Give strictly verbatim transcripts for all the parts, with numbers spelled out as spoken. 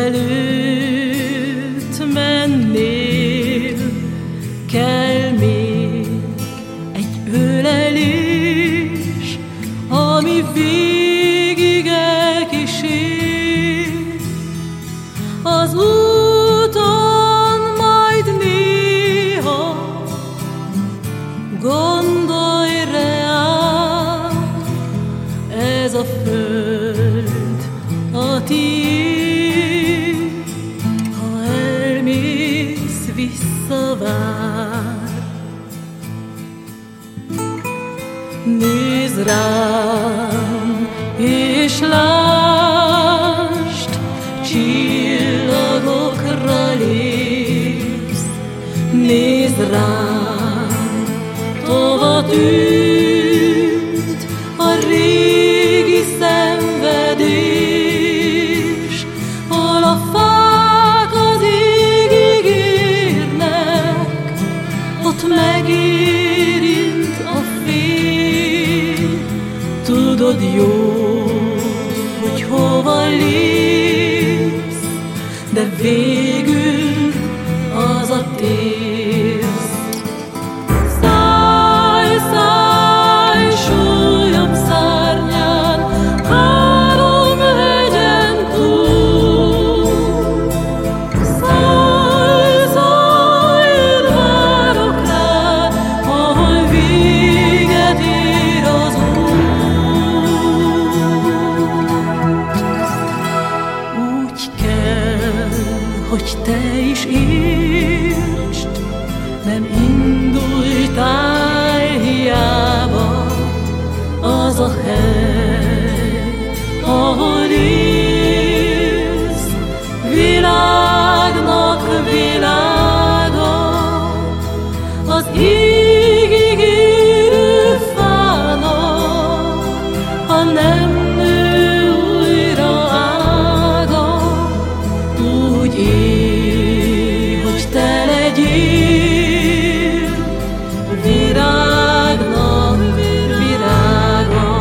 Mielőtt mennél, kell még egy ölelés, ami végig elkísér. Az úton majd néha gondolj reám, ez a föld a tiéd, ha elmész, visszavár. Nézd rám, és lásd, csillagokra lépsz. Nézd rám, tova tűnt a régi szenvedés, hol a fák az égig érnek, ott megérint a fény. Tudod jó, hogy hova lépsz, de végül az a tész. Szállj, szállj, sólyom szárnyán, három hegyen túl. Szállj, szállj, én várok rád, ahol véget ér az út. Úgy kell, hogy te is értsd, nem indultál hiába, az a hely, ahol élsz, világnak világa, az égig érő fának, ha nem nő újra ága. Úgy élj, hogy te legyél virágnak virága.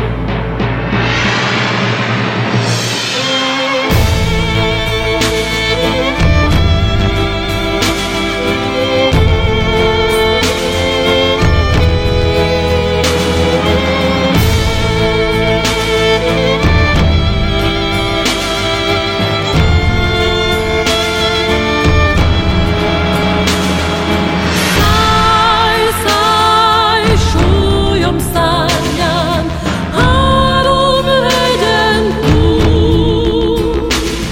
Szállj, szállj, sólyom szárnyán, három hegyen túl.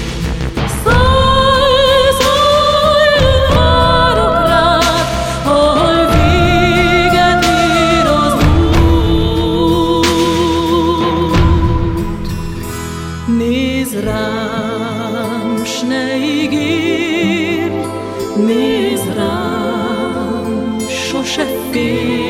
Szállj, szállj, én várok rád, ahol véget ér az út. Nézd rám, s ne ígérj, nézd rám, sose félj.